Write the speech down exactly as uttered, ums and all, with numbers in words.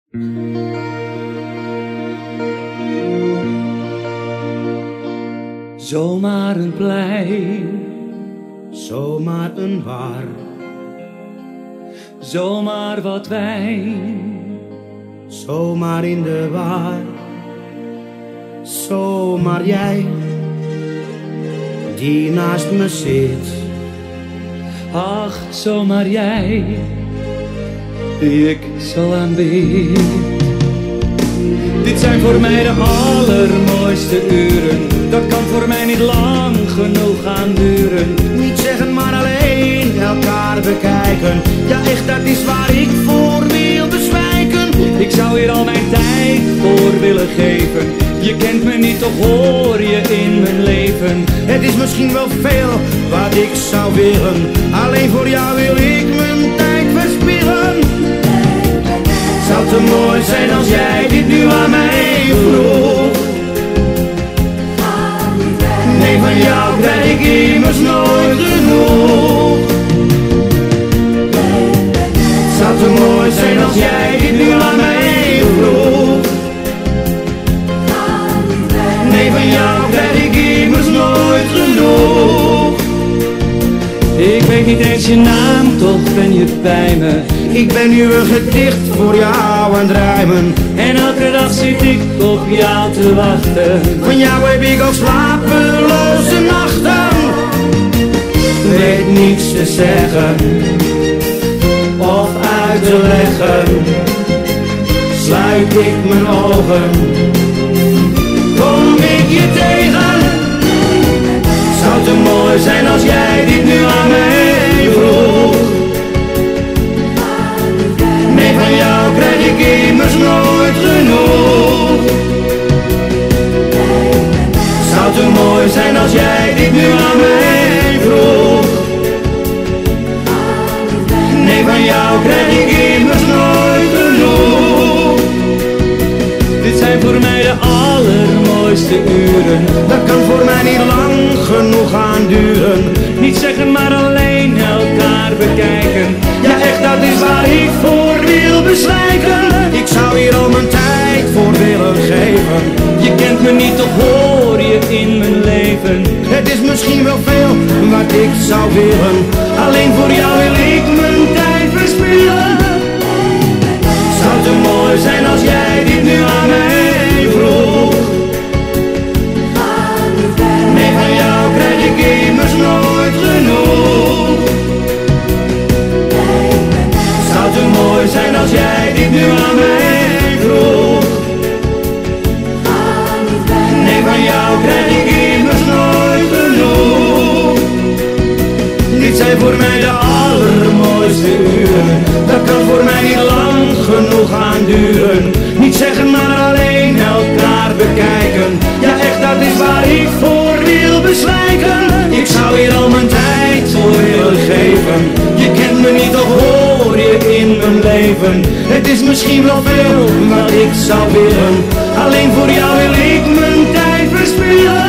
Zomaar een plein, zomaar een bar, zomaar wat wijn, zomaar in de war, zomaar jij die naast me zit. Ach, zomaar jij die ik zo aanbid. Dit zijn voor mij de allermooiste uren. Dat kan voor mij niet lang genoeg gaan duren. Niet zeggen maar alleen elkaar bekijken. Ja echt, dat is waar ik voor wil bezwijken. Ik zou hier al mijn tijd voor willen geven. Je kent me niet, toch hoor je in mijn leven. Het is misschien wel veel wat ik zou willen. Alleen voor jou wil ik mijn tijd verspillen. Zou te mooi zijn als jij dit nu aan mij vroeg. Nee, van jou krijg ik immers nooit genoeg. Zou te mooi zijn als jij dit nu aan mij vroeg. Nee, van jou krijg ik immers nooit genoeg. Ik weet niet eens je naam, toch ben je bij me. Ik ben nu een gedicht voor jou aan het rijmen. En elke dag zit ik op jou te wachten. Van jou heb ik ook slapeloze nachten. Weet niets te zeggen of uit te leggen. Sluit ik mijn ogen, kom ik je tegen. Zou te mooi zijn als jij dit nu aan mij vroeg. Nee, van jou krijg ik immers nooit genoeg. Zou te mooi zijn als jij dit nu aan mij vroeg. Nee, van jou krijg ik immers nooit genoeg. Dit zijn voor mij de allermooiste uren. Dat kan voor mij niet lang genoeg gaan duren. Niet zeggen maar alleen elkaar bekijken. Ja echt, dat is waar ik voor wil bezwijken. Ik zou hier al mijn tijd voor willen geven. Je kent me niet, toch hoor je in mijn leven. Het is misschien wel veel wat ik zou willen. Alleen voor jou wil ik mijn tijd verspillen. Zou te mooi zijn als jij dit nu aan mij vroeg. Nee, van jou krijg ik immers nooit genoeg. Zou te mooi zijn als jij dit nu aan mij vroeg. Nee, van jou krijg ik immers nooit genoeg. Dit zijn voor mij de allermooiste uren. Dat kan voor mij niet lang genoeg gaan duren. Niet zeggen maar alleen elkaar bekijken. Ja echt, dat is waar ik voor wil bezwijken. Ik zou hier al mijn tijd voor willen geven. Je kent me niet, toch hoor je in mijn leven. Het is misschien wel veel wat ik zou willen. Alleen voor jou wil ik mijn tijd verspillen.